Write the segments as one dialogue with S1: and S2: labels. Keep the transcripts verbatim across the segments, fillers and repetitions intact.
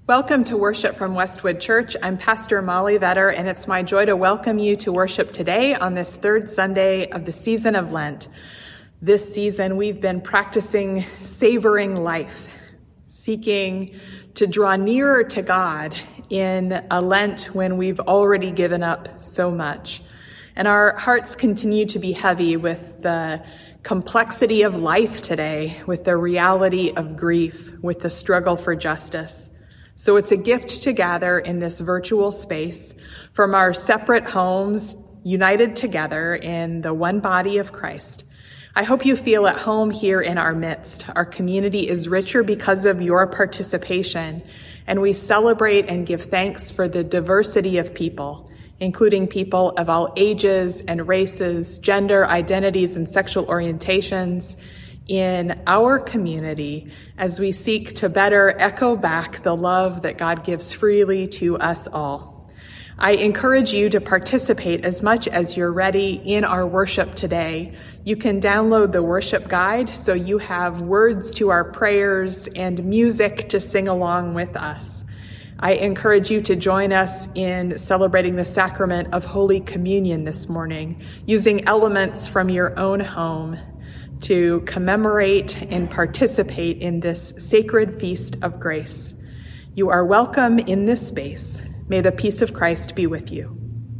S1: Welcome to worship from Westwood Church. I'm Pastor Molly Vetter, and it's my joy to welcome you to worship today on this third Sunday of the season of Lent. This season, we've been practicing savoring life, seeking to draw nearer to God in a Lent when we've already given up so much. And our hearts continue to be heavy with the complexity of life today, with the reality of grief, with the struggle for justice. So it's a gift to gather in this virtual space from our separate homes, united together in the one body of Christ. I hope you feel at home here in our midst. Our community is richer because of your participation, and we celebrate and give thanks for the diversity of people, including people of all ages and races, gender identities, and sexual orientations in our community as we seek to better echo back the love that God gives freely to us all. I encourage you to participate as much as you're ready in our worship today. You can download the worship guide so you have words to our prayers and music to sing along with us. I encourage you to join us in celebrating the sacrament of Holy Communion this morning, using elements from your own home to commemorate and participate in this sacred feast of grace. You are welcome in this space. May the peace of Christ be with you.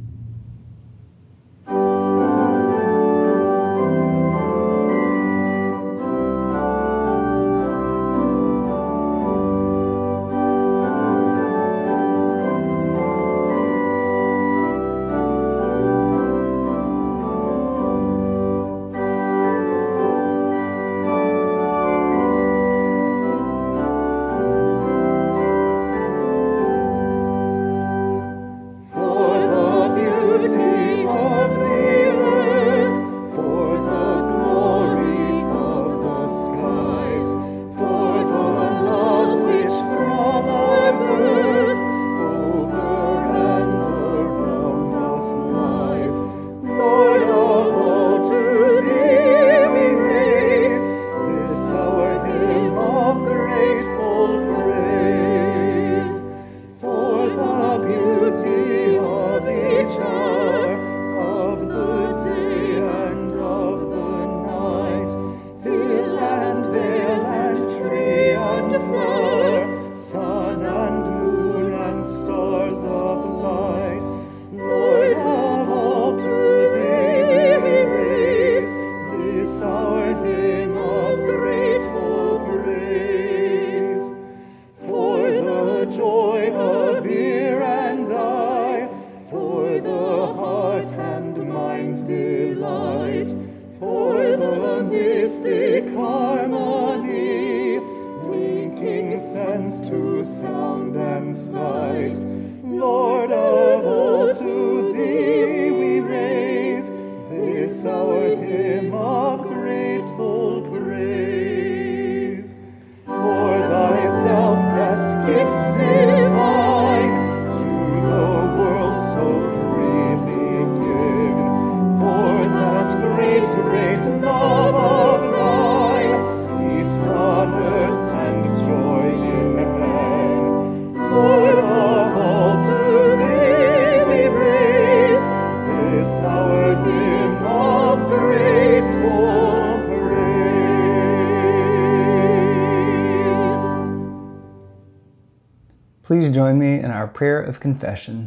S2: Please join me in our prayer of confession.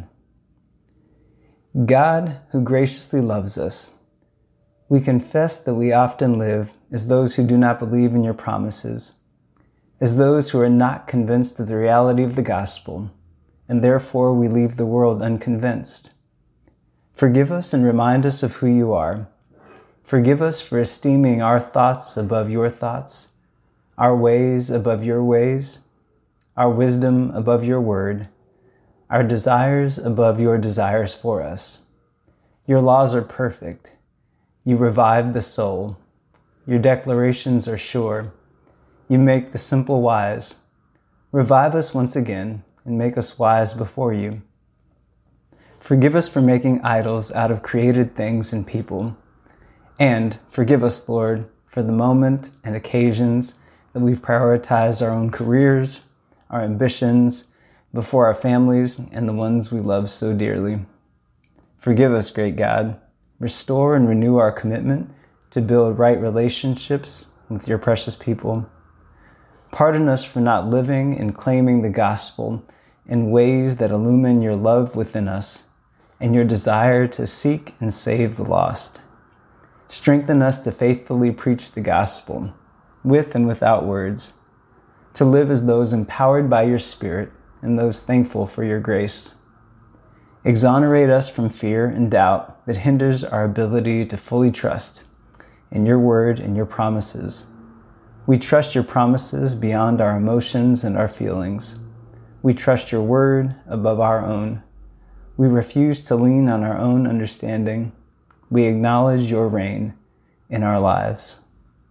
S2: God, who graciously loves us, we confess that we often live as those who do not believe in your promises, as those who are not convinced of the reality of the gospel, and therefore we leave the world unconvinced. Forgive us and remind us of who you are. Forgive us for esteeming our thoughts above your thoughts, our ways above your ways, our wisdom above your word, our desires above your desires for us. Your laws are perfect. You revive the soul. Your declarations are sure. You make the simple wise. Revive us once again and make us wise before you. Forgive us for making idols out of created things and people. And forgive us, Lord, for the moment and occasions that we've prioritized our own careers, our ambitions, but for our families and the ones we love so dearly. Forgive us, great God. Restore and renew our commitment to build right relationships with your precious people. Pardon us for not living and claiming the gospel in ways that illumine your love within us and your desire to seek and save the lost. Strengthen us to faithfully preach the gospel, with and without words, to live as those empowered by your Spirit and those thankful for your grace. Exonerate us from fear and doubt that hinders our ability to fully trust in your word and your promises. We trust your promises beyond our emotions and our feelings. We trust your word above our own. We refuse to lean on our own understanding. We acknowledge your reign in our lives.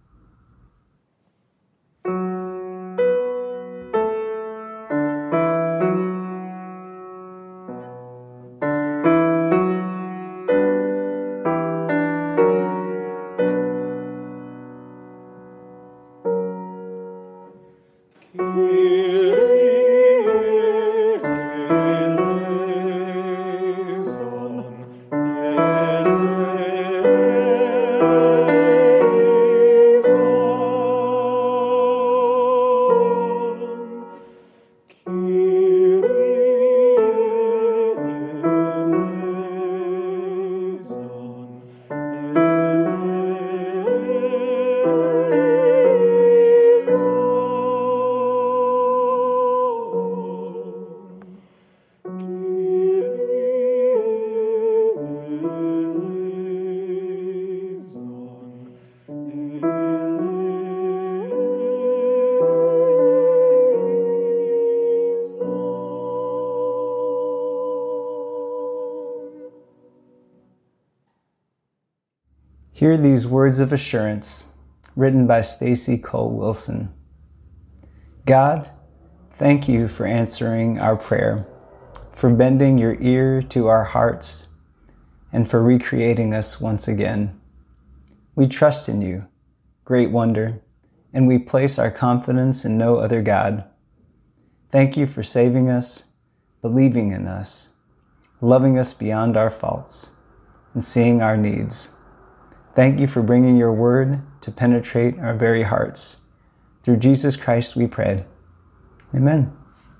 S2: Hear these words of assurance written by Stacy Cole Wilson. God, thank you for answering our prayer, for bending your ear to our hearts, and for recreating us once again. We trust in you, great wonder, and we place our confidence in no other God. Thank you for saving us, believing in us, loving us beyond our faults, and seeing our needs. Thank you for bringing your word to penetrate our very hearts. Through Jesus Christ we pray. Amen.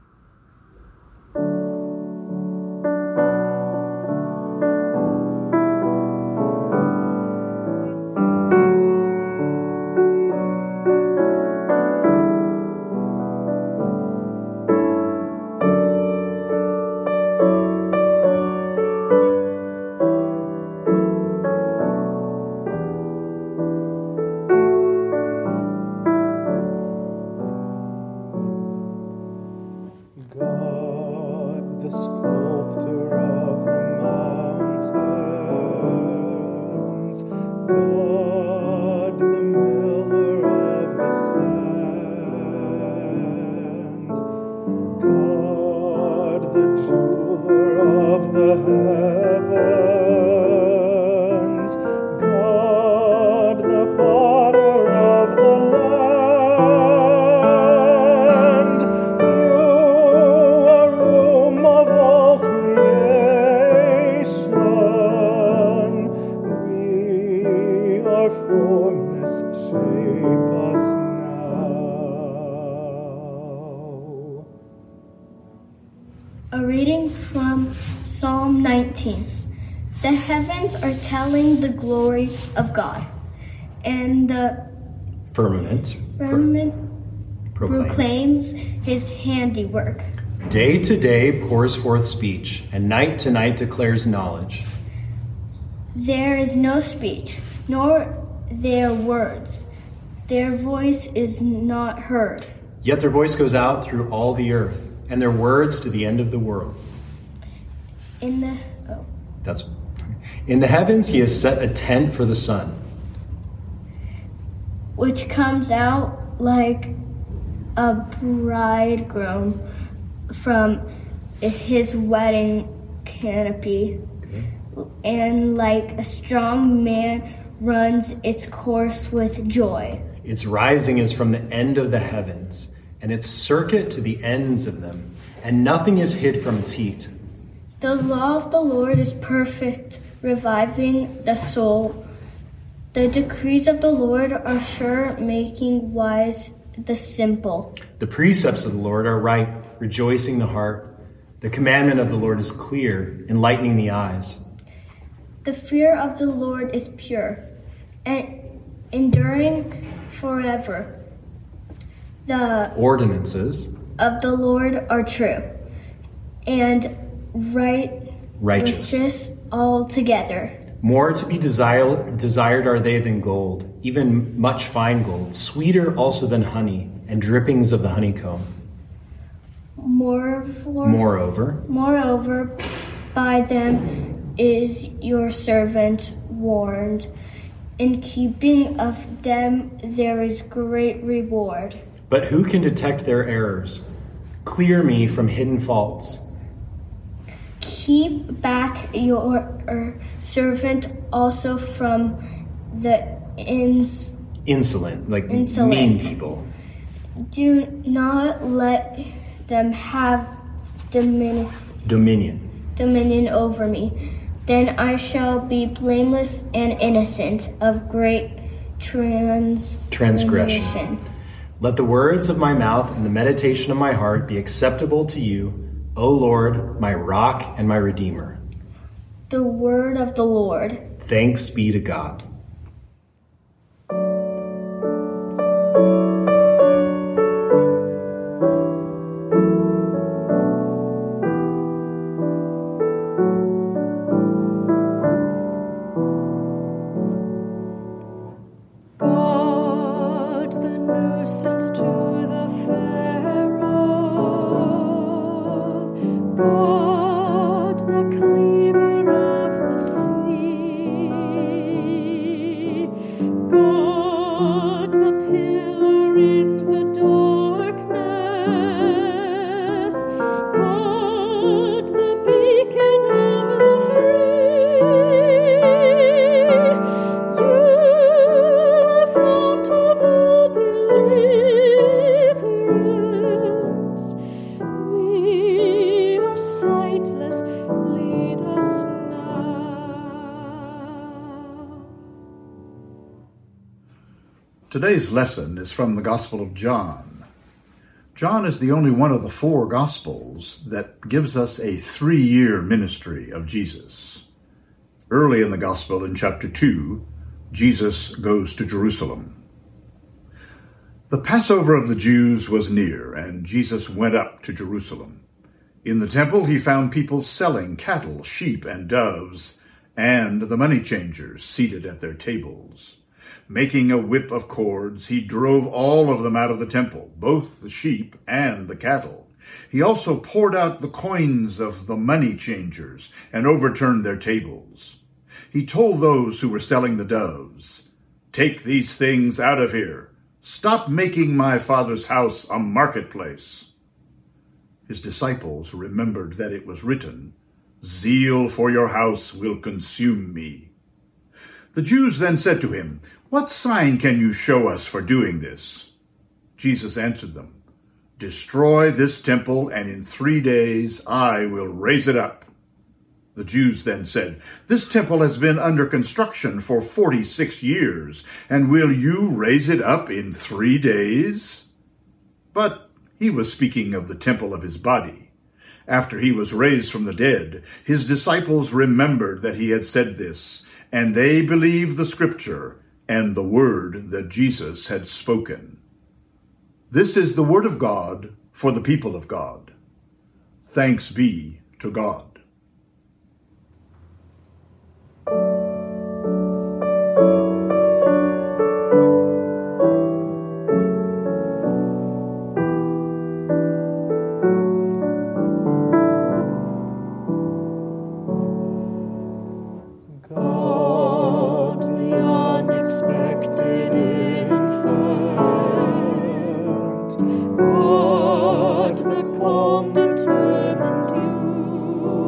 S3: A reading from Psalm nineteen. The heavens are telling the glory of God, and the
S4: firmament,
S3: firmament
S4: proclaims.
S3: proclaims his handiwork.
S4: Day to day pours forth speech, and night to night declares knowledge.
S3: There is no speech, nor their words. Their voice is not heard.
S4: Yet their voice goes out through all the earth, and their words to the end of the world.
S3: In the oh.
S4: That's in the heavens he has set a tent for the sun,
S3: which comes out like a bridegroom from his wedding canopy, okay. And like a strong man runs its course with joy.
S4: Its rising is from the end of the heavens, and its circuit to the ends of them, and nothing is hid from its heat.
S3: The law of the Lord is perfect, reviving the soul. The decrees of the Lord are sure, making wise the simple.
S4: The precepts of the Lord are right, rejoicing the heart. The commandment of the Lord is clear, enlightening the eyes.
S3: The fear of the Lord is pure, and enduring forever. The
S4: ordinances
S3: of the Lord are true, and right,
S4: righteous.
S3: righteous altogether.
S4: More to be desire, desired are they than gold, even much fine gold, sweeter also than honey, and drippings of the honeycomb.
S3: Moreover,
S4: Moreover,
S3: moreover, by them is your servant warned. In keeping of them there is great reward.
S4: But who can detect their errors? Clear me from hidden faults.
S3: Keep back your servant also from the ins-
S4: Insolent, like
S3: Insolent.
S4: mean people.
S3: Do not let them have dominion.
S4: Dominion.
S3: dominion over me. Then I shall be blameless and innocent of great trans-
S4: Transgression. Let the words of my mouth and the meditation of my heart be acceptable to you, O Lord, my rock and my redeemer.
S3: The word of the Lord.
S4: Thanks be to God.
S5: Today's lesson is from the Gospel of John. John is the only one of the four Gospels that gives us a three-year ministry of Jesus. Early in the Gospel, in chapter two, Jesus goes to Jerusalem. The Passover of the Jews was near, and Jesus went up to Jerusalem. In the temple, he found people selling cattle, sheep, and doves, and the money changers seated at their tables. Making a whip of cords, he drove all of them out of the temple, both the sheep and the cattle. He also poured out the coins of the money changers and overturned their tables. He told those who were selling the doves, "Take these things out of here. Stop making my Father's house a marketplace." His disciples remembered that it was written, "Zeal for your house will consume me." The Jews then said to him, "What sign can you show us for doing this?" Jesus answered them, "Destroy this temple, and in three days I will raise it up." The Jews then said, "This temple has been under construction for forty-six years, and will you raise it up in three days?" But he was speaking of the temple of his body. After he was raised from the dead, his disciples remembered that he had said this, and they believed the scripture and the word that Jesus had spoken. This is the word of God for the people of God. Thanks be to God.
S6: God, the calm, determined you.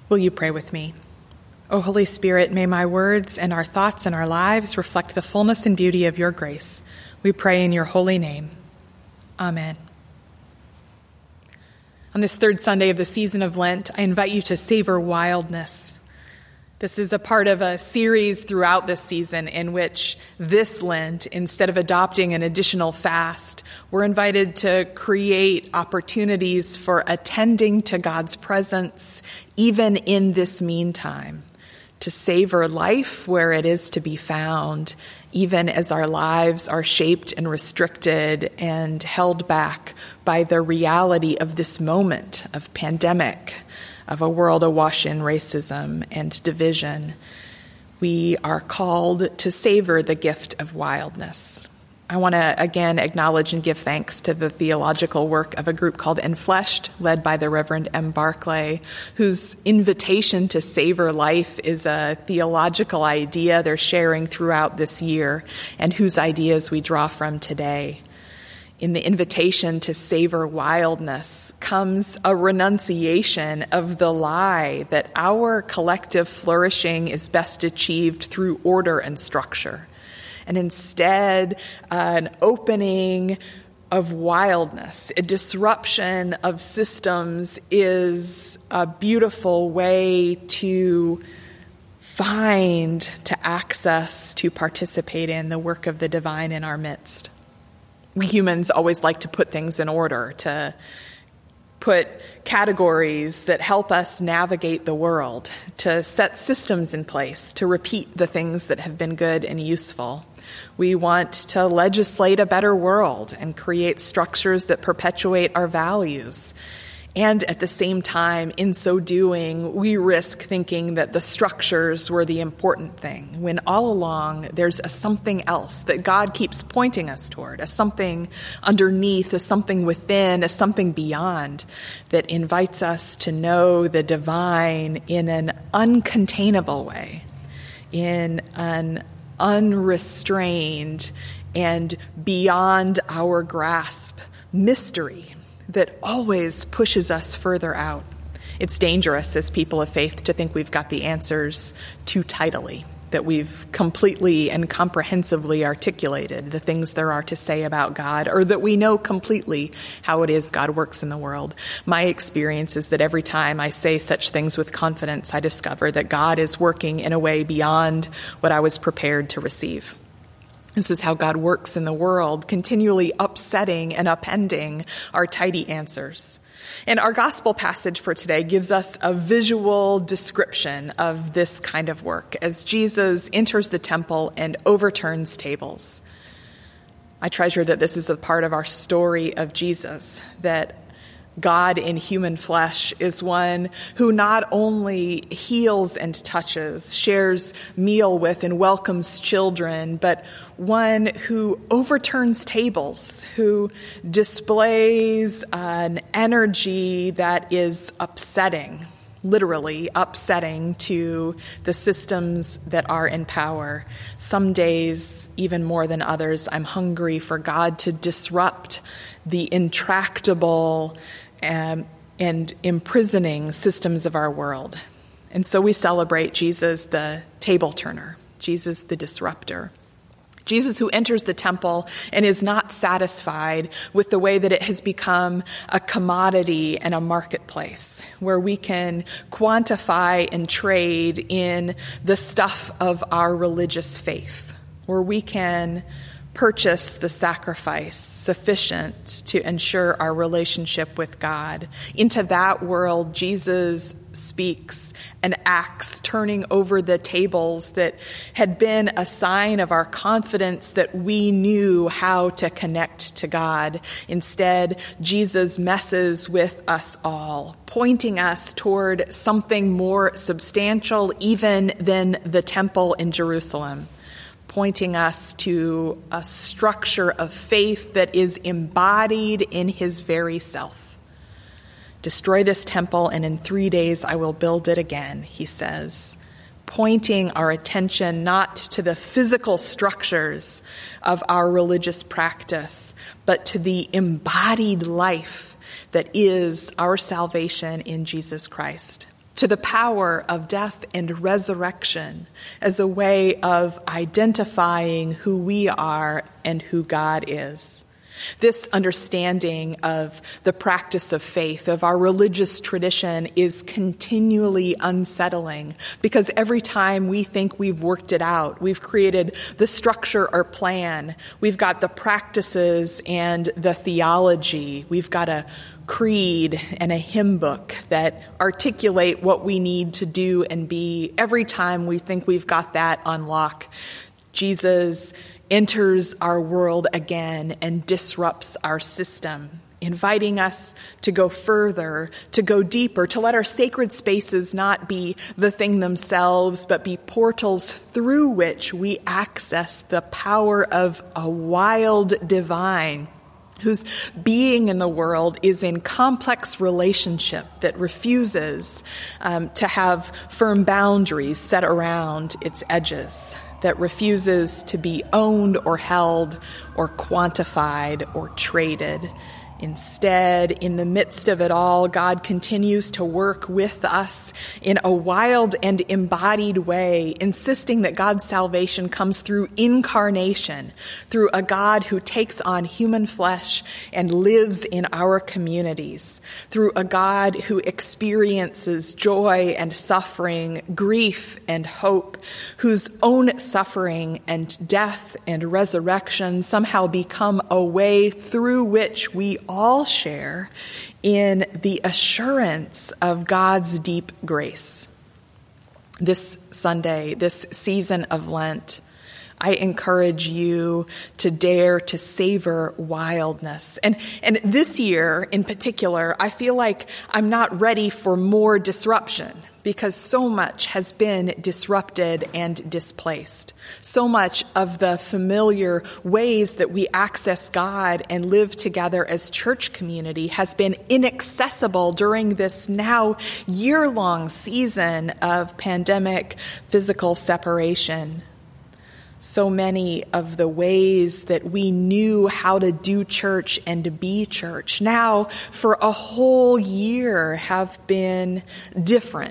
S1: Will you pray with me? O Holy Spirit, may my words and our thoughts and our lives reflect the fullness and beauty of your grace. We pray in your holy name. Amen. On this third Sunday of the season of Lent, I invite you to savor wildness. This is a part of a series throughout this season in which this Lent, instead of adopting an additional fast, we're invited to create opportunities for attending to God's presence even in this meantime, to savor life where it is to be found, even as our lives are shaped and restricted and held back by the reality of this moment of pandemic, of a world awash in racism and division. We are called to savor the gift of wildness. I want to again acknowledge and give thanks to the theological work of a group called Enfleshed, led by the Reverend M. Barclay, whose invitation to savor life is a theological idea they're sharing throughout this year, and whose ideas we draw from today. In the invitation to savor wildness comes a renunciation of the lie that our collective flourishing is best achieved through order and structure, and instead an opening of wildness. A disruption of systems is a beautiful way to find, to access, to participate in the work of the divine in our midst. We humans always like to put things in order, to put categories that help us navigate the world, to set systems in place, to repeat the things that have been good and useful. We want to legislate a better world and create structures that perpetuate our values. And at the same time, in so doing, we risk thinking that the structures were the important thing, when all along there's a something else that God keeps pointing us toward, a something underneath, a something within, a something beyond that invites us to know the divine in an uncontainable way, in an unrestrained and beyond our grasp mystery that always pushes us further out. It's dangerous as people of faith to think we've got the answers too tidily, that we've completely and comprehensively articulated the things there are to say about God, or that we know completely how it is God works in the world. My experience is that every time I say such things with confidence, I discover that God is working in a way beyond what I was prepared to receive. This is how God works in the world, continually upsetting and upending our tidy answers. And our gospel passage for today gives us a visual description of this kind of work as Jesus enters the temple and overturns tables. I treasure that this is a part of our story of Jesus, that God in human flesh is one who not only heals and touches, shares meal with, and welcomes children, but one who overturns tables, who displays an energy that is upsetting, literally upsetting to the systems that are in power. Some days, even more than others, I'm hungry for God to disrupt the intractable Um, and imprisoning systems of our world. And so we celebrate Jesus, the table turner, Jesus, the disruptor. Jesus who enters the temple and is not satisfied with the way that it has become a commodity and a marketplace where we can quantify and trade in the stuff of our religious faith, where we can purchase the sacrifice sufficient to ensure our relationship with God. Into that world, Jesus speaks and acts, turning over the tables that had been a sign of our confidence that we knew how to connect to God. Instead, Jesus messes with us all, pointing us toward something more substantial even than the temple in Jerusalem, pointing us to a structure of faith that is embodied in his very self. Destroy this temple, and in three days I will build it again, he says, pointing our attention not to the physical structures of our religious practice, but to the embodied life that is our salvation in Jesus Christ. to the power of death and resurrection as a way of identifying who we are and who God is. This understanding of the practice of faith, of our religious tradition, is continually unsettling because every time we think we've worked it out, we've created the structure or plan, we've got the practices and the theology, we've got a creed and a hymn book that articulate what we need to do and be. Every time we think we've got that on lock, Jesus enters our world again and disrupts our system, inviting us to go further, to go deeper, to let our sacred spaces not be the thing themselves, but be portals through which we access the power of a wild divine whose being in the world is in complex relationship that refuses um, to have firm boundaries set around its edges, that refuses to be owned or held or quantified or traded. Instead, in the midst of it all, God continues to work with us in a wild and embodied way, insisting that God's salvation comes through incarnation, through a God who takes on human flesh and lives in our communities, through a God who experiences joy and suffering, grief and hope, whose own suffering and death and resurrection somehow become a way through which we all share in the assurance of God's deep grace. This Sunday, this season of Lent, I encourage you to dare to savor wildness. And, and this year in particular, I feel like I'm not ready for more disruption because so much has been disrupted and displaced. So much of the familiar ways that we access God and live together as church community has been inaccessible during this now year-long season of pandemic physical separation. So many of the ways that we knew how to do church and to be church now for a whole year have been different,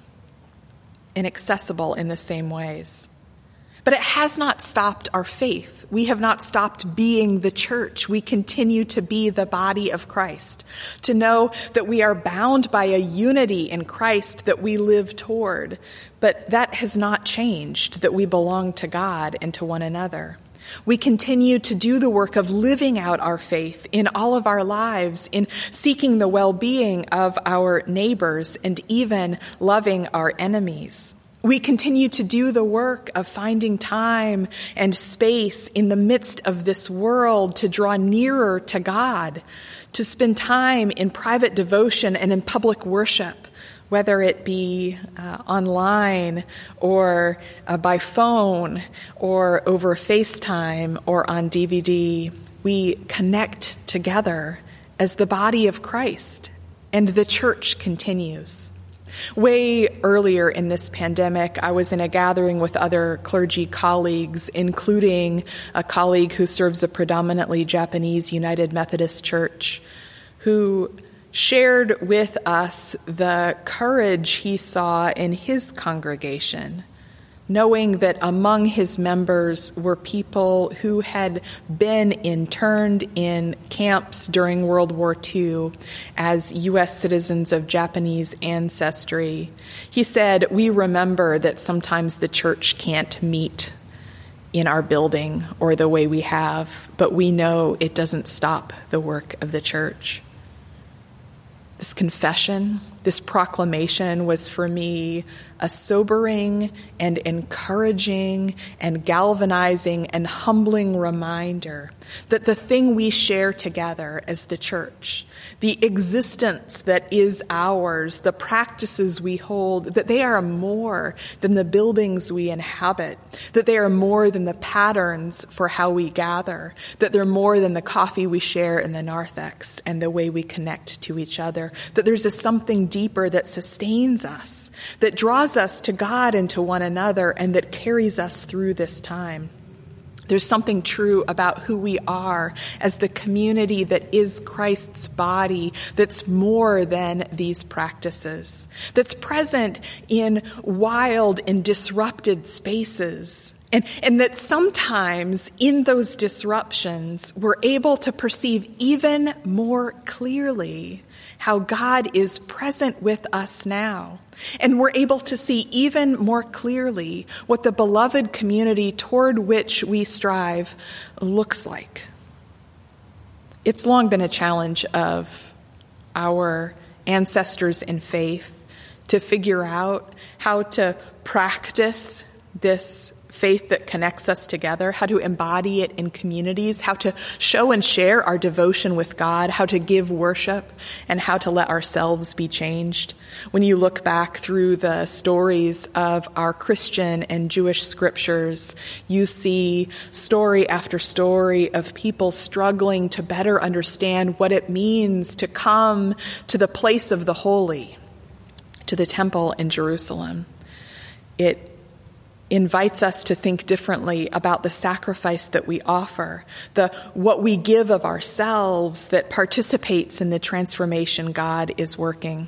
S1: inaccessible in the same ways. But it has not stopped our faith. We have not stopped being the church. We continue to be the body of Christ, to know that we are bound by a unity in Christ that we live toward. But that has not changed, that we belong to God and to one another. We continue to do the work of living out our faith in all of our lives, in seeking the well-being of our neighbors and even loving our enemies. We continue to do the work of finding time and space in the midst of this world to draw nearer to God, to spend time in private devotion and in public worship, whether it be uh, online or uh, by phone or over FaceTime or on D V D. We connect together as the body of Christ, and the church continues. Way earlier in this pandemic, I was in a gathering with other clergy colleagues, including a colleague who serves a predominantly Japanese United Methodist Church, who shared with us the courage he saw in his congregation, knowing that among his members were people who had been interned in camps during World War Two as U S citizens of Japanese ancestry. He said, "We remember that sometimes the church can't meet in our building or the way we have, but we know it doesn't stop the work of the church." This confession, this proclamation was for me a sobering and encouraging and galvanizing and humbling reminder that the thing we share together as the church, the existence that is ours, the practices we hold, that they are more than the buildings we inhabit, that they are more than the patterns for how we gather, that they're more than the coffee we share in the narthex and the way we connect to each other, that there's a something deeper that sustains us, that draws us to God and to one another, and that carries us through this time. There's something true about who we are as the community that is Christ's body that's more than these practices, that's present in wild and disrupted spaces. And, and that sometimes in those disruptions, we're able to perceive even more clearly how God is present with us now. And we're able to see even more clearly what the beloved community toward which we strive looks like. It's long been a challenge of our ancestors in faith to figure out how to practice this faith that connects us together, how to embody it in communities, how to show and share our devotion with God, how to give worship, and how to let ourselves be changed. When you look back through the stories of our Christian and Jewish scriptures, you see story after story of people struggling to better understand what it means to come to the place of the holy, to the temple in Jerusalem. It invites us to think differently about the sacrifice that we offer, the what we give of ourselves that participates in the transformation God is working.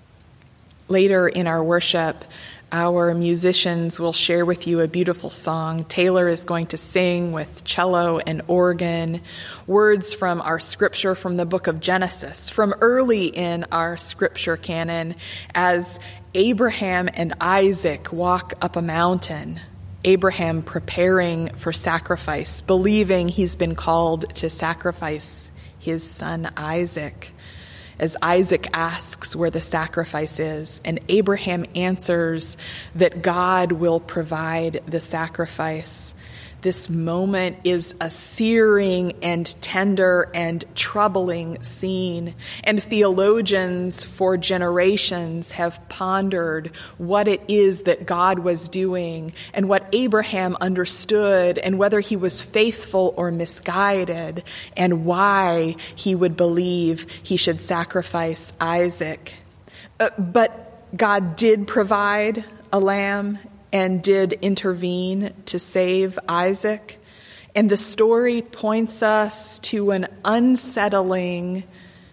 S1: Later in our worship, our musicians will share with you a beautiful song. Taylor is going to sing with cello and organ, words from our scripture from the book of Genesis, from early in our scripture canon, as Abraham and Isaac walk up a mountain. Abraham preparing for sacrifice, believing he's been called to sacrifice his son Isaac. As Isaac asks where the sacrifice is, and Abraham answers that God will provide the sacrifice. This moment is a searing and tender and troubling scene, and theologians for generations have pondered what it is that God was doing and what Abraham understood and whether he was faithful or misguided and why he would believe he should sacrifice Isaac. Uh, but God did provide a lamb and did intervene to save Isaac. And the story points us to an unsettling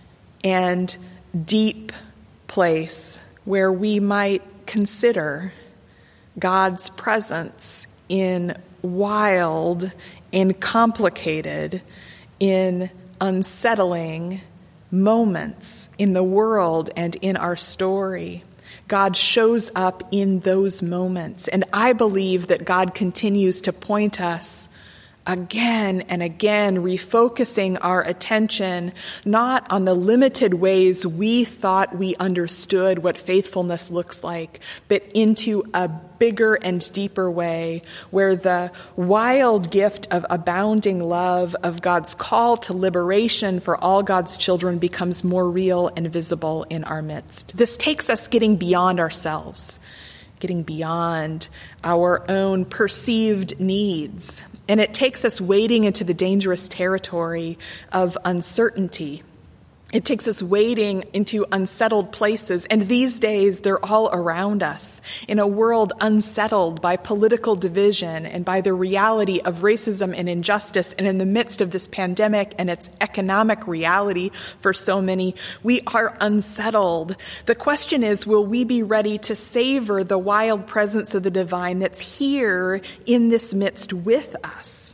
S1: and deep place where we might consider God's presence in wild, in complicated, in unsettling moments in the world and in our story. God shows up in those moments. And I believe that God continues to point us again and again, refocusing our attention not on the limited ways we thought we understood what faithfulness looks like, but into a bigger and deeper way where the wild gift of abounding love of God's call to liberation for all God's children becomes more real and visible in our midst. This takes us getting beyond ourselves, getting beyond our own perceived needs. And it takes us wading into the dangerous territory of uncertainty. It takes us wading into unsettled places. And these days, they're all around us in a world unsettled by political division and by the reality of racism and injustice. And in the midst of this pandemic and its economic reality for so many, we are unsettled. The question is, will we be ready to savor the wild presence of the divine that's here in this midst with us?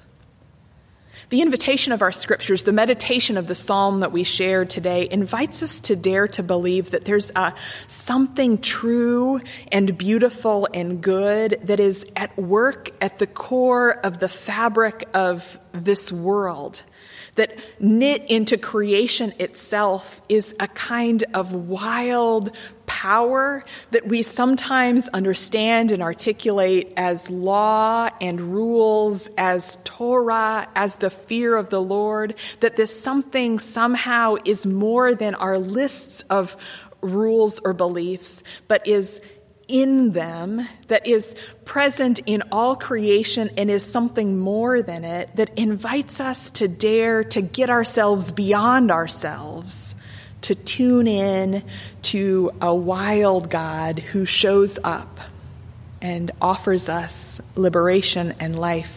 S1: The invitation of our scriptures, the meditation of the psalm that we shared today, invites us to dare to believe that there's a, something true and beautiful and good that is at work at the core of the fabric of this world, that knit into creation itself is a kind of wild power that we sometimes understand and articulate as law and rules, as Torah, as the fear of the Lord, that this something somehow is more than our lists of rules or beliefs, but is in them, that is present in all creation and is something more than it, that invites us to dare to get ourselves beyond ourselves, to tune in to a wild God who shows up and offers us liberation and life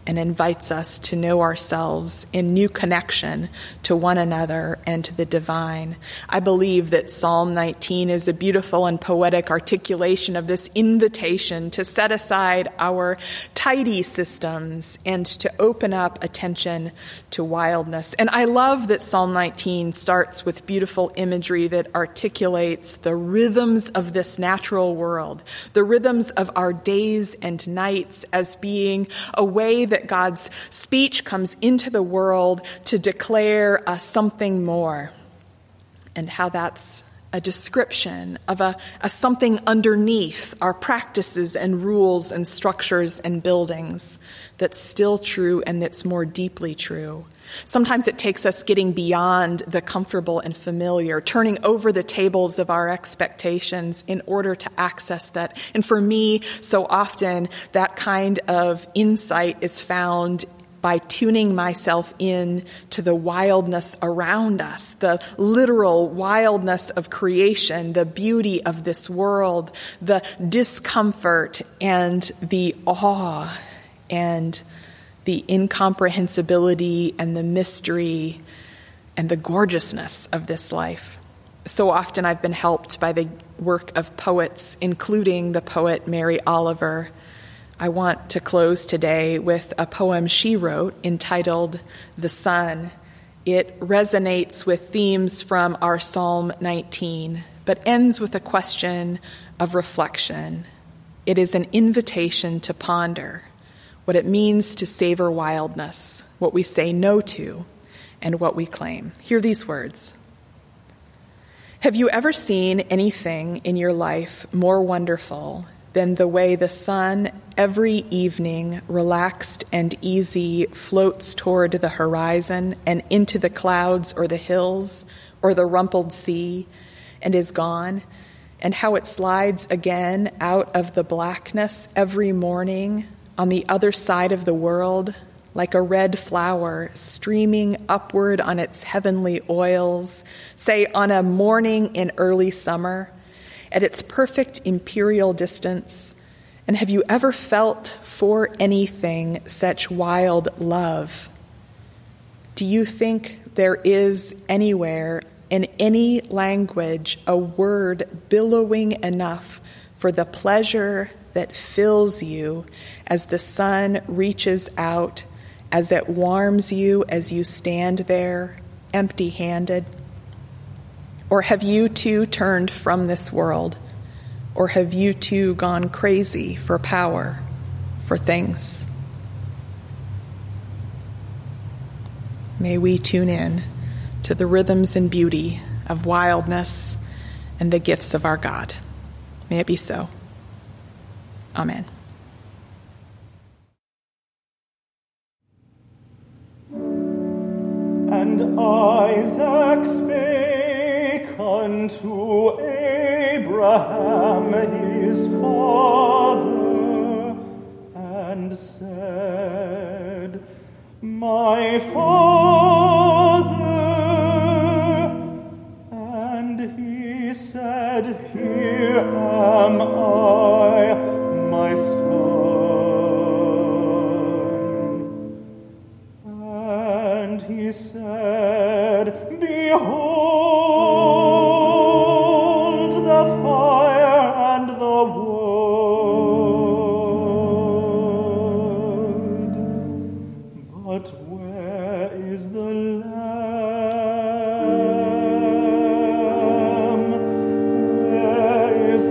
S1: and invites us to know ourselves in new connection to one another and to the divine. I believe that Psalm nineteen is a beautiful and poetic articulation of this invitation to set aside our tidy systems and to open up attention to wildness. And I love that Psalm nineteen starts with beautiful imagery that articulates the rhythms of this natural world, the rhythms of our days and nights as being a way that God's speech comes into the world to declare uh, something more, and how that's a description of a, a something underneath our practices and rules and structures and buildings that's still true and that's more deeply true. Sometimes it takes us getting beyond the comfortable and familiar, turning over the tables of our expectations in order to access that. And for me, so often, that kind of insight is found by tuning myself in to the wildness around us, the literal wildness of creation, the beauty of this world, the discomfort and the awe and the incomprehensibility and the mystery and the gorgeousness of this life. So often I've been helped by the work of poets, including the poet Mary Oliver. I want to close today with a poem she wrote entitled The Sun. It resonates with themes from our Psalm nineteen, but ends with a question of reflection. It is an invitation to ponder what it means to savor wildness, what we say no to, and what we claim. Hear these words. Have you ever seen anything in your life more wonderful than the way the sun every evening, relaxed and easy, floats toward the horizon and into the clouds or the hills or the rumpled sea and is gone, and how it slides again out of the blackness every morning on the other side of the world, like a red flower streaming upward on its heavenly oils, say on a morning in early summer, at its perfect imperial distance? And have you ever felt for anything such wild love? Do you think there is anywhere in any language a word billowing enough for the pleasure that fills you as the sun reaches out, as it warms you as you stand there empty-handed? Or have you too turned from this world? Or have you too gone crazy for power, for things? May we tune in to the rhythms and beauty of wildness and the gifts of our God. May it be so. Amen.
S6: And Isaac spake unto Abraham his father, and said, My father. And he said, Here am I, my son. And he said, Behold the fire and the wood, but where is the lamb? Where is the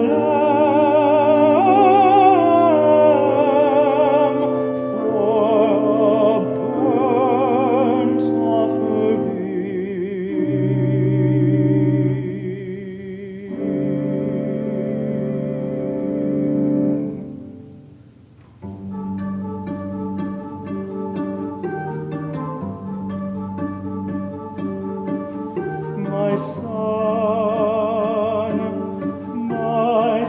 S6: lamb for a burnt My son, my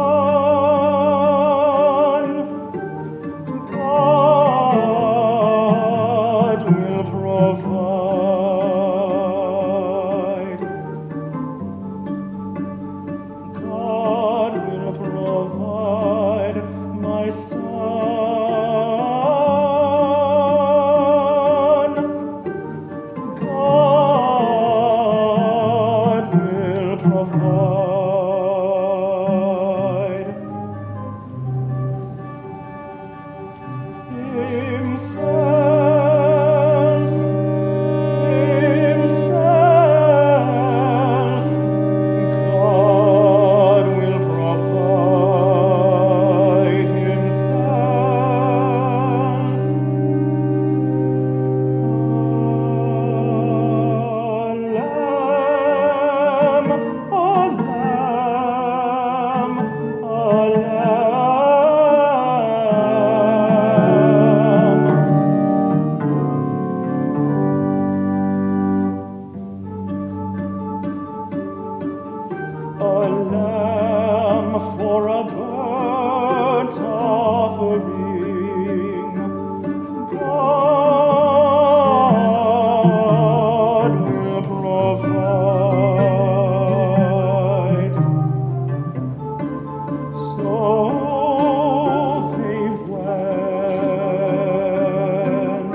S6: son, God will provide. God will provide, my son. them for a burnt offering. God will provide. So they went.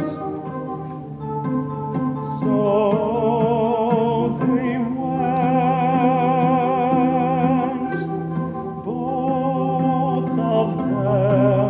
S6: So they went, both of them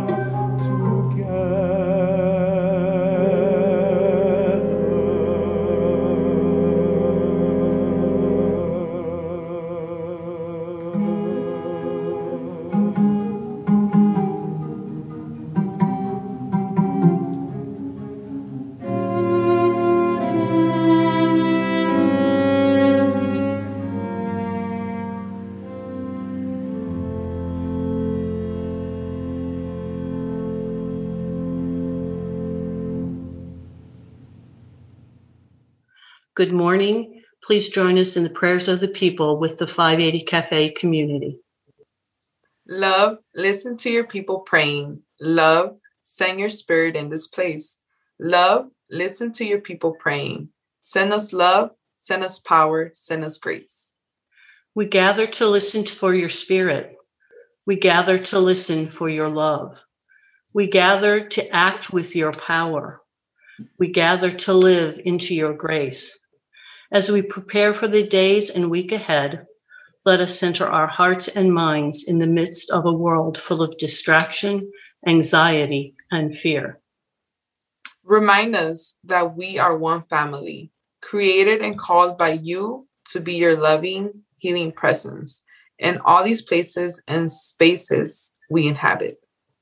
S7: Good morning. Please join us in the prayers of the people with the five eighty Cafe community.
S8: Love, listen to your people praying. Love, send your spirit in this place. Love, listen to your people praying. Send us love, send us power, send us grace.
S7: We gather to listen for your spirit. We gather to listen for your love. We gather to act with your power. We gather to live into your grace. As we prepare for the days and week ahead, let us center our hearts and minds in the midst of a world full of distraction, anxiety, and fear.
S8: Remind us that we are one family, created and called by you to be your loving, healing presence in all these places and spaces we inhabit.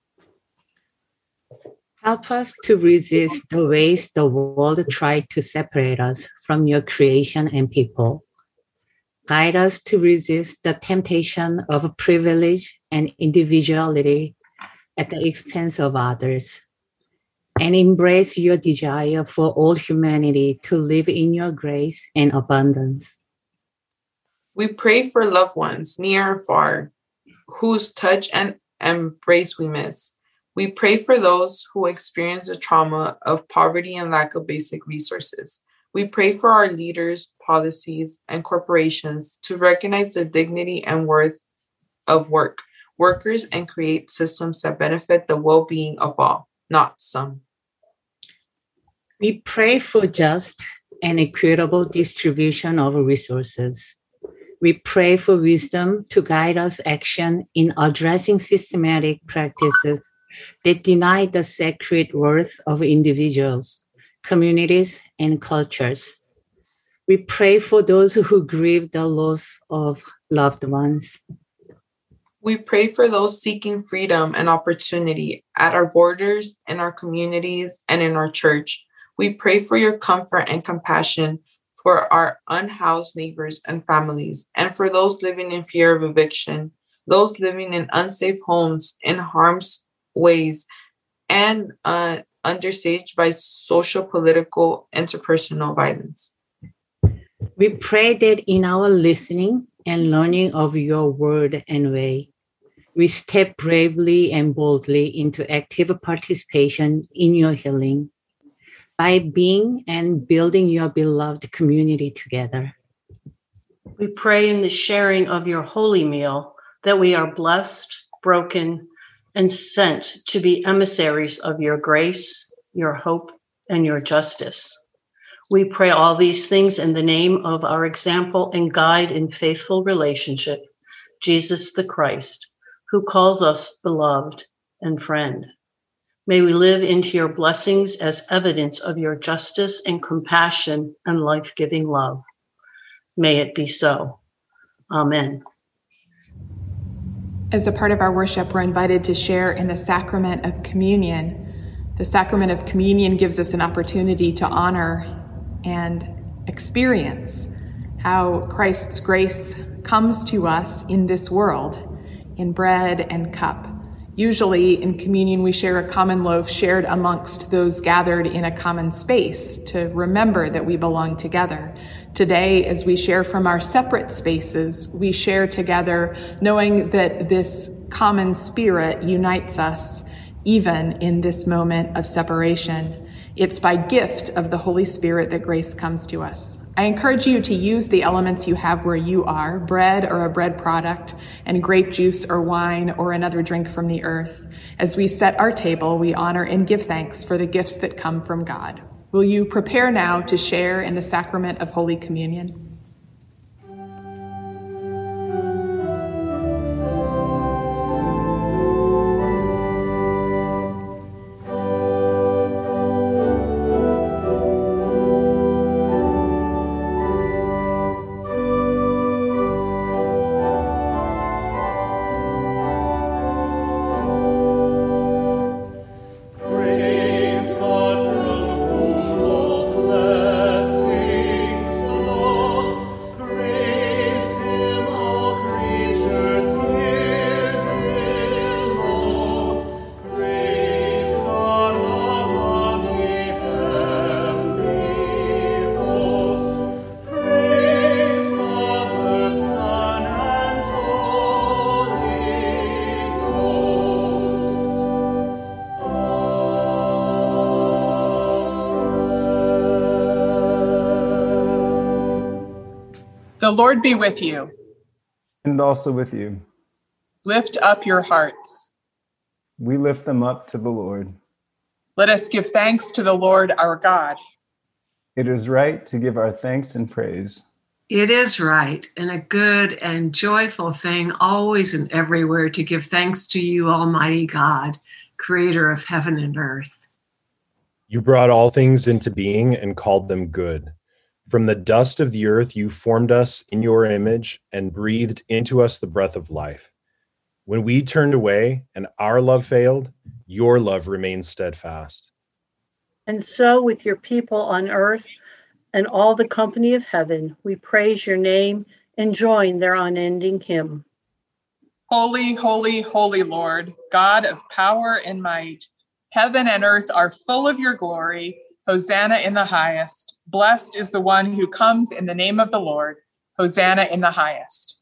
S9: Help us to resist the ways the world tried to separate us from your creation and people. Guide us to resist the temptation of privilege and individuality at the expense of others, and embrace your desire for all humanity to live in your grace and abundance.
S8: We pray for loved ones near and far, whose touch and embrace we miss. We pray for those who experience the trauma of poverty and lack of basic resources. We pray for our leaders, policies, and corporations to recognize the dignity and worth of work, workers, and create systems that benefit the well-being of all, not some.
S9: We pray for just and equitable distribution of resources. We pray for wisdom to guide us action in addressing systematic practices that deny the sacred worth of individuals, communities, and cultures. We pray for those who grieve the loss of loved ones.
S8: We pray for those seeking freedom and opportunity at our borders, in our communities, and in our church. We pray for your comfort and compassion for our unhoused neighbors and families, and for those living in fear of eviction, those living in unsafe homes, in harm's ways, and uh, understaged by social, political, interpersonal violence.
S9: We pray that in our listening and learning of your word and way, we step bravely and boldly into active participation in your healing by being and building your beloved community together.
S7: We pray in the sharing of your holy meal that we are blessed, broken, and sent to be emissaries of your grace, your hope, and your justice. We pray all these things in the name of our example and guide in faithful relationship, Jesus the Christ, who calls us beloved and friend. May we live into your blessings as evidence of your justice and compassion and life-giving love. May it be so. Amen.
S1: As a part of our worship, we're invited to share in the sacrament of communion. The sacrament of communion gives us an opportunity to honor and experience how Christ's grace comes to us in this world, in bread and cup. Usually in communion, we share a common loaf shared amongst those gathered in a common space to remember that we belong together. Today, as we share from our separate spaces, we share together knowing that this common spirit unites us, even in this moment of separation. It's by gift of the Holy Spirit that grace comes to us. I encourage you to use the elements you have where you are, bread or a bread product, and grape juice or wine or another drink from the earth. As we set our table, we honor and give thanks for the gifts that come from God. Will you prepare now to share in the sacrament of Holy Communion? The Lord be with you.
S2: And also with you.
S1: Lift up your hearts.
S2: We lift them up to the Lord.
S1: Let us give thanks to the Lord our God.
S2: It is right to give our thanks and praise.
S10: It is right and a good and joyful thing always and everywhere to give thanks to you, Almighty God, creator of heaven and earth.
S4: You brought all things into being and called them good. From the dust of the earth, you formed us in your image and breathed into us the breath of life. When we turned away and our love failed, your love remained steadfast.
S7: And so with your people on earth and all the company of heaven, we praise your name and join their unending hymn.
S1: Holy, holy, holy Lord, God of power and might, heaven and earth are full of your glory. Hosanna in the highest. Blessed is the one who comes in the name of the Lord. Hosanna in the highest.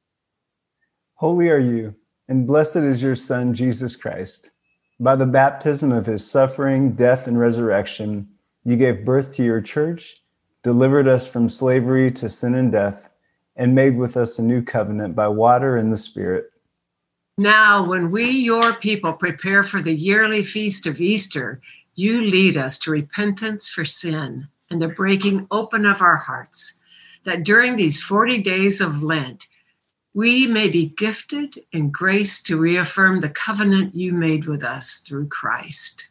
S2: Holy are you, and blessed is your Son, Jesus Christ. By the baptism of his suffering, death, and resurrection, you gave birth to your church, delivered us from slavery to sin and death, and made with us a new covenant by water and the Spirit.
S10: Now, when we, your people, prepare for the yearly feast of Easter, you lead us to repentance for sin and the breaking open of our hearts, that during these forty days of Lent, we may be gifted in grace to reaffirm the covenant you made with us through Christ.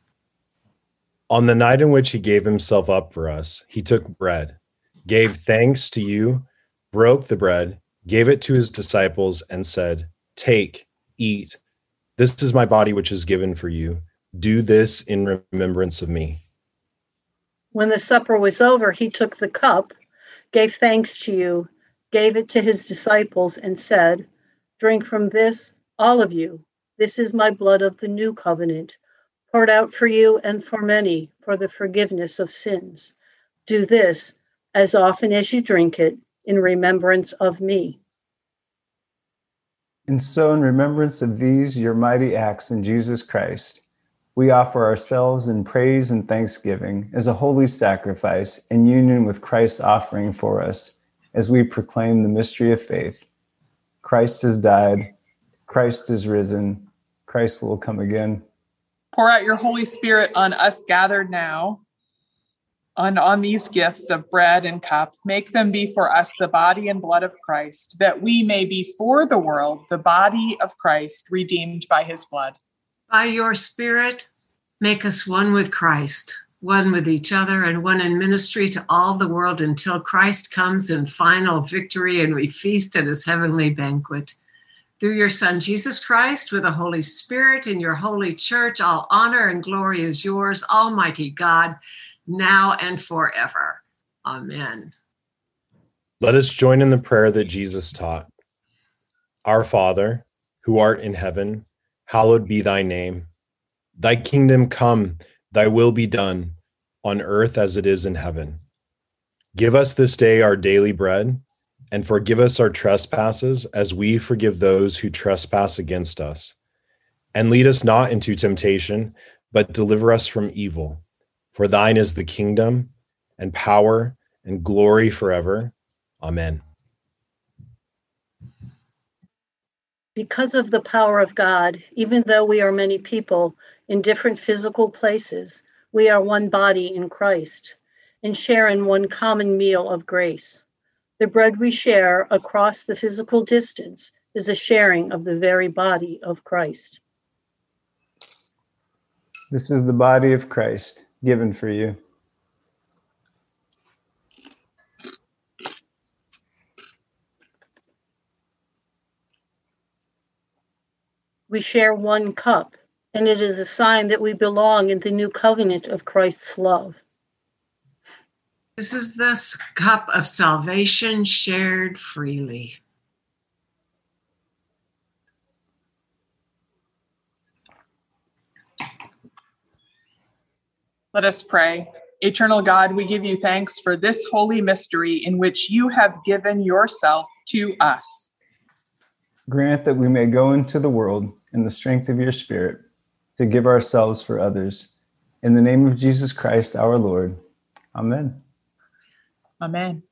S4: On the night in which he gave himself up for us, he took bread, gave thanks to you, broke the bread, gave it to his disciples, and said, "Take, eat. This is my body which is given for you. Do this in remembrance of me."
S7: When the supper was over, he took the cup, gave thanks to you, gave it to his disciples, and said, "Drink from this, all of you. This is my blood of the new covenant, poured out for you and for many for the forgiveness of sins. Do this as often as you drink it in remembrance of me."
S2: And so in remembrance of these, your mighty acts in Jesus Christ, we offer ourselves in praise and thanksgiving as a holy sacrifice in union with Christ's offering for us as we proclaim the mystery of faith. Christ has died. Christ is risen. Christ will come again.
S1: Pour out your Holy Spirit on us gathered now, on, on these gifts of bread and cup. Make them be for us the body and blood of Christ, that we may be for the world the body of Christ, redeemed by his blood.
S10: By your Spirit, make us one with Christ, one with each other, and one in ministry to all the world until Christ comes in final victory and we feast at his heavenly banquet. Through your Son, Jesus Christ, with the Holy Spirit in your holy church, all honor and glory is yours, Almighty God, now and forever. Amen.
S4: Let us join in the prayer that Jesus taught. Our Father, who art in heaven, hallowed be thy name. Thy kingdom come, thy will be done, on earth as it is in heaven. Give us this day our daily bread, and forgive us our trespasses as we forgive those who trespass against us. And lead us not into temptation, but deliver us from evil. For thine is the kingdom and power and glory forever. Amen.
S7: Because of the power of God, even though we are many people in different physical places, we are one body in Christ and share in one common meal of grace. The bread we share across the physical distance is a sharing of the very body of Christ.
S2: This is the body of Christ given for you.
S7: We share one cup, and it is a sign that we belong in the new covenant of Christ's love.
S10: This is the cup of salvation shared freely.
S1: Let us pray. Eternal God, we give you thanks for this holy mystery in which you have given yourself to us.
S2: Grant that we may go into the world in the strength of your Spirit to give ourselves for others. In the name of Jesus Christ, our Lord. Amen.
S1: Amen.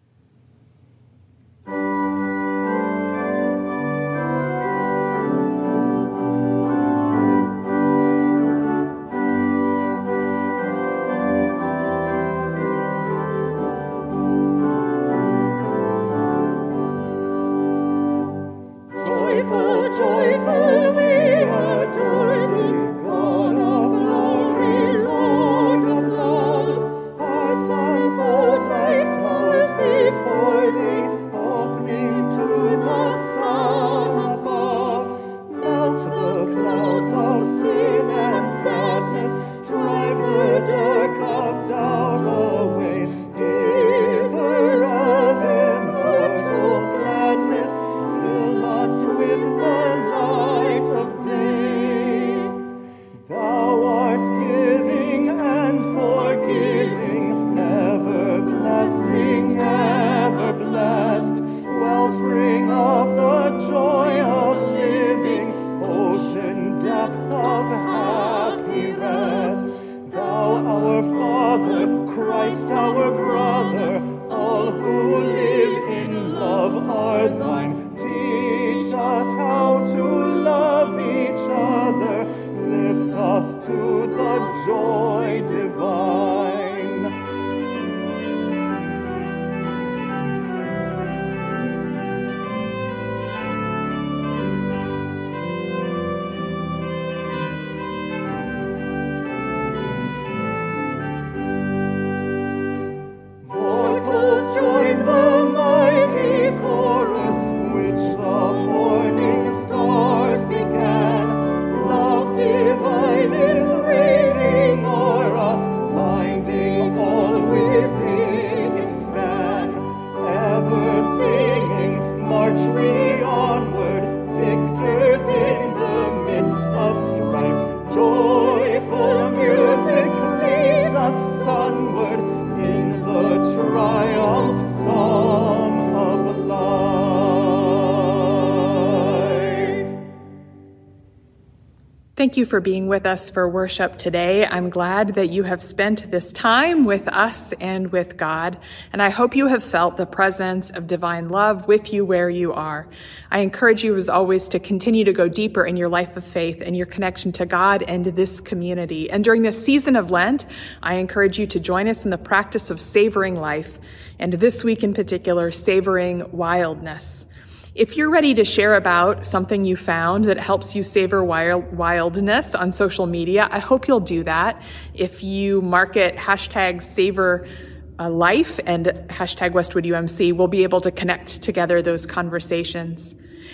S1: Thank you for being with us for worship today. I'm glad that you have spent this time with us and with God, and I hope you have felt the presence of divine love with you where you are. I encourage you, as always, to continue to go deeper in your life of faith and your connection to God and this community. And during this season of Lent, I encourage you to join us in the practice of savoring life, and this week in particular, savoring wildness. If you're ready to share about something you found that helps you savor wild, wildness on social media, I hope you'll do that. If you market hashtag savor uh, life and hashtag Westwood U M C, we'll be able to connect together those conversations.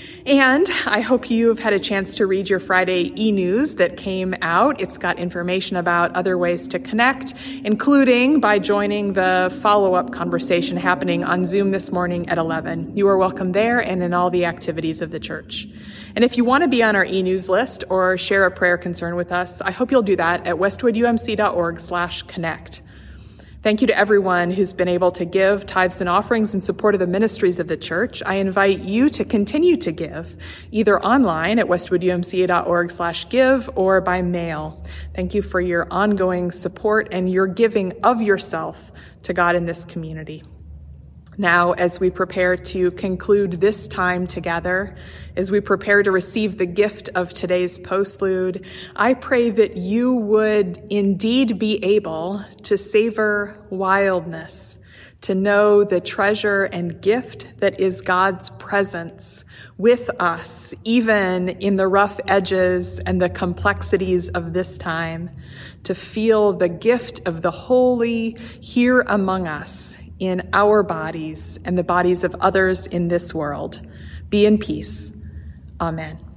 S1: And I hope you've had a chance to read your Friday e-news that came out. It's got information about other ways to connect, including by joining the follow-up conversation happening on Zoom this morning at eleven. You are welcome there and in all the activities of the church. And if you want to be on our e-news list or share a prayer concern with us, I hope you'll do that at westwoodumc.org slash connect. Thank you to everyone who's been able to give tithes and offerings in support of the ministries of the church. I invite you to continue to give, either online at westwoodumca.org slash give or by mail. Thank you for your ongoing support and your giving of yourself to God in this community. Now, as we prepare to conclude this time together, as we prepare to receive the gift of today's postlude, I pray that you would indeed be able to savor wildness, to know the treasure and gift that is God's presence with us, even in the rough edges and the complexities of this time, to feel the gift of the holy here among us, in our bodies and the bodies of others in this world. Be in peace. Amen.